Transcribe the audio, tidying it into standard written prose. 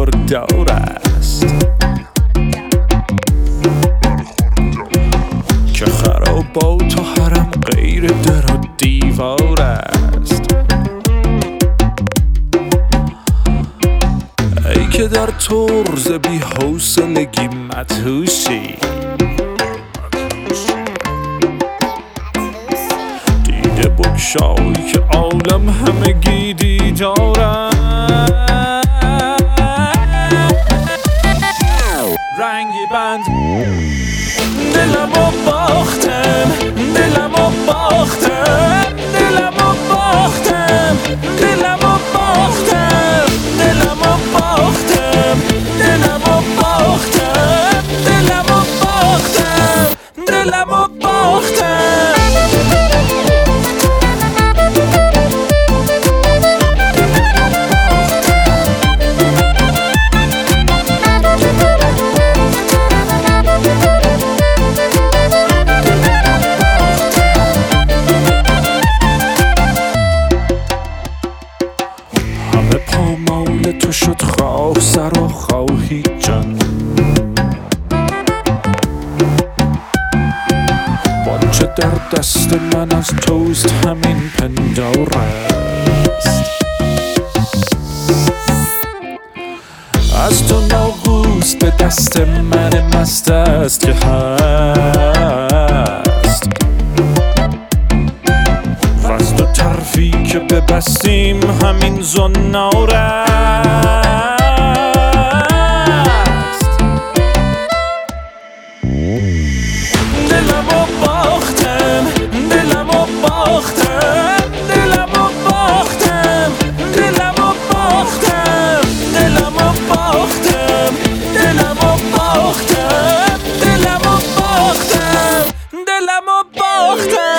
برخوردار است که خرابات و حرم غیر در و دیوار است. ای که در طرز بی حوصلگی مدهوشی، دیده بگشای که عالم همگی دیدار است. رنگی بند دلمو باختم، دلمو باختم، دلمو باختم، دلمو باختم، دلمو باختم، دلمو باختم، دلمو باختم، دلمو باختم. تو شد خواه سر و خواهی جان، بانچه در دست من از توست همین پندار است. از تو ناقوس به دست من مست است که هست، و از دو طرفی که ببستیم همین زنار است. دلمو باختم، دلمو باختم، دلمو باختم، دلمو باختم، دلمو باختم، دلمو باختم، دلمو باختم، دلمو باختم.